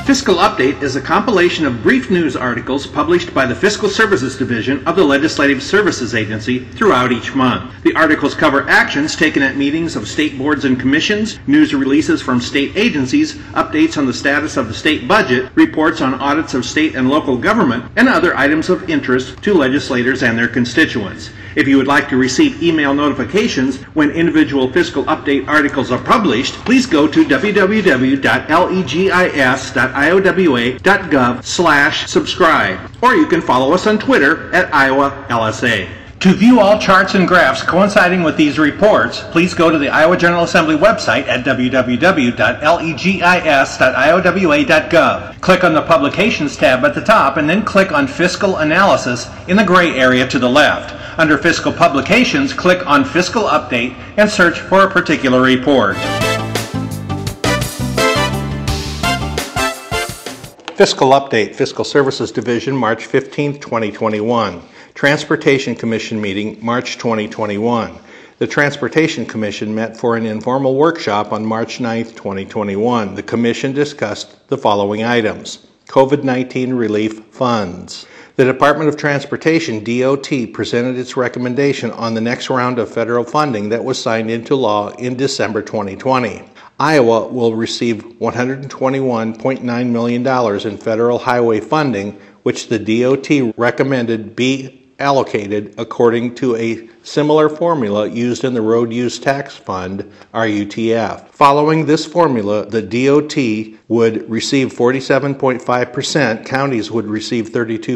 Fiscal Update is a compilation of brief news articles published by the Fiscal Services Division of the Legislative Services Agency throughout each month. The articles cover actions taken at meetings of state boards and commissions, news releases from state agencies, updates on the status of the state budget, reports on audits of state and local government, and other items of interest to legislators and their constituents. If you would like to receive email notifications when individual Fiscal Update articles are published, please go to www.legis.iowa.gov/subscribe, or you can follow us on Twitter at IowaLSA. To view all charts and graphs coinciding with these reports, please go to the Iowa General Assembly website at www.legis.iowa.gov. Click on the Publications tab at the top and then click on Fiscal Analysis in the gray area to the left. Under Fiscal Publications, click on Fiscal Update and search for a particular report. Fiscal Update, Fiscal Services Division, March 15, 2021. Transportation Commission meeting, March 2021. The Transportation Commission met for an informal workshop on March 9, 2021. The Commission discussed the following items: COVID-19 relief funds. The Department of Transportation, DOT, presented its recommendation on the next round of federal funding that was signed into law in December 2020. Iowa will receive $121.9 million in federal highway funding, which the DOT recommended be allocated according to a similar formula used in the Road Use Tax Fund, RUTF. Following this formula, the DOT would receive 47.5%, counties would receive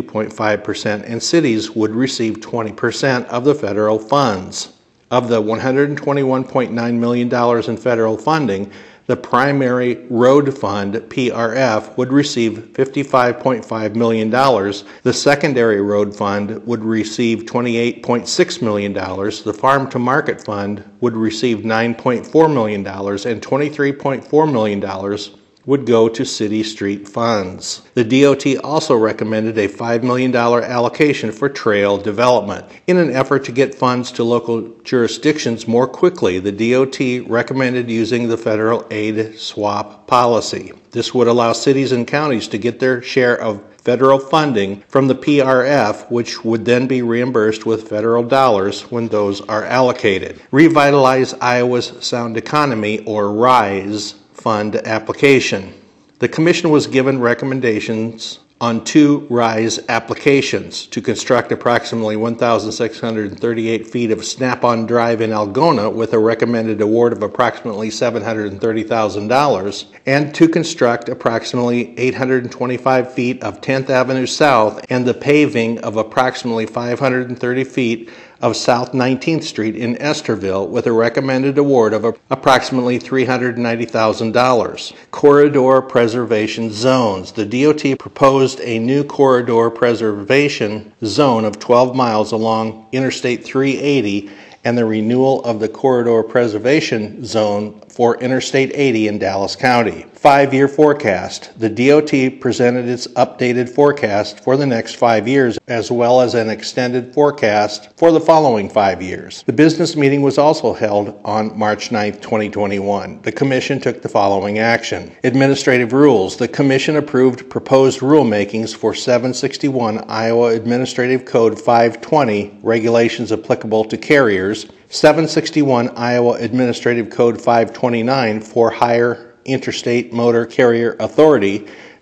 32.5%, and cities would receive 20% of the federal funds. Of the $121.9 million in federal funding, the Primary Road Fund, PRF, would receive $55.5 million. The Secondary Road Fund would receive $28.6 million. The Farm to Market Fund would receive $9.4 million, and $23.4 million would go to city street funds. The DOT also recommended a $5 million allocation for trail development. In an effort to get funds to local jurisdictions more quickly, the DOT recommended using the federal aid swap policy. This would allow cities and counties to get their share of federal funding from the PRF, which would then be reimbursed with federal dollars when those are allocated. Revitalize Iowa's Sound Economy, or RISE, fund application. The Commission was given recommendations on 2 RISE applications: to construct approximately 1,638 feet of Snap-on Drive in Algona with a recommended award of approximately $730,000, and to construct approximately 825 feet of 10th Avenue South and the paving of approximately 530 feet of South 19th Street in Estherville with a recommended award of approximately $390,000. Corridor Preservation Zones. The DOT proposed a new corridor preservation zone of 12 miles along Interstate 380 and the renewal of the corridor preservation zone for Interstate 80 in Dallas County. 5-year forecast. The DOT presented its updated forecast for the next 5 years, as well as an extended forecast for the following 5 years. The business meeting was also held on March 9, 2021. The Commission took the following action. Administrative rules. The Commission approved proposed rulemakings for 761 Iowa Administrative Code 520, regulations applicable to carriers, 761 Iowa Administrative Code 529 for higher Interstate Motor Carrier Authority,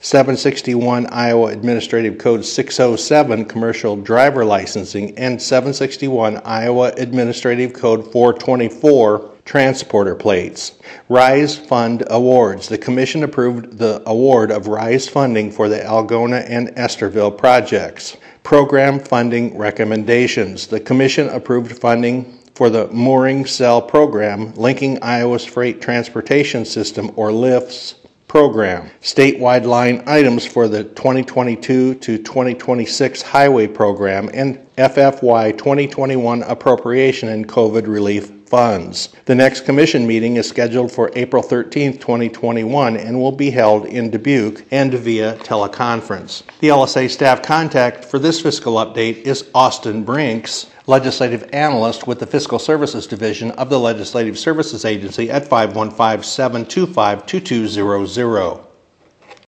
761 Iowa Administrative Code 607 Commercial Driver Licensing, and 761 Iowa Administrative Code 424 Transporter Plates. RISE Fund Awards. The Commission approved the award of RISE funding for the Algona and Estherville projects. Program funding recommendations. The Commission approved funding for the Mooring Cell Program, Linking Iowa's Freight Transportation System, or LIFTS program. Statewide line items for the 2022 to 2026 Highway Program and FFY 2021 appropriation and COVID relief funds. The next Commission meeting is scheduled for April 13, 2021 and will be held in Dubuque and via teleconference. The LSA staff contact for this fiscal update is Austin Brinks, Legislative Analyst with the Fiscal Services Division of the Legislative Services Agency at 515-725-2200.